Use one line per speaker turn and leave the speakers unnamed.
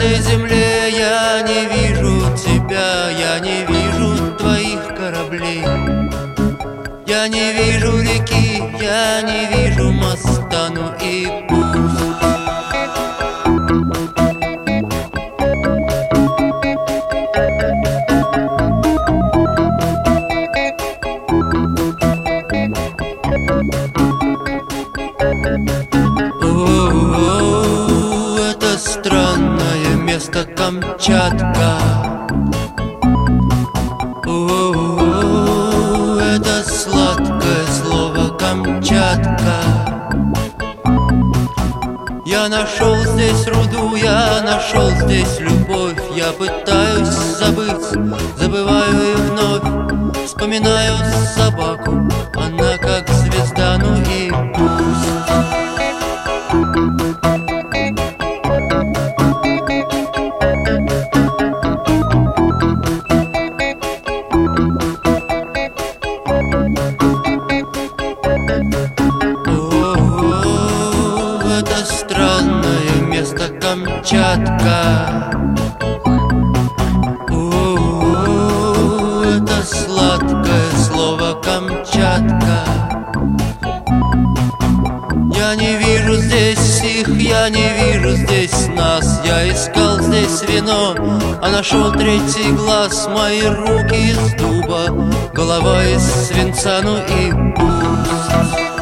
этой земле я не вижу тебя, я не вижу твоих кораблей. Я не вижу реки, я не вижу моста, ну и пусть. Это странное место Камчатка. Это сладкое слово Камчатка. Я нашел здесь руду, я нашел здесь любовь. Я пытаюсь забыть, забываю и вновь вспоминаю собаку, она как звезда, ну и пусть. Это странное место Камчатка. Это сладкое слово Камчатка. Я не вижу здесь их, я не вижу здесь нас. Я искал здесь вино, а нашел третий глаз. Мои руки из дуба, голова из свинца, ну и пусть.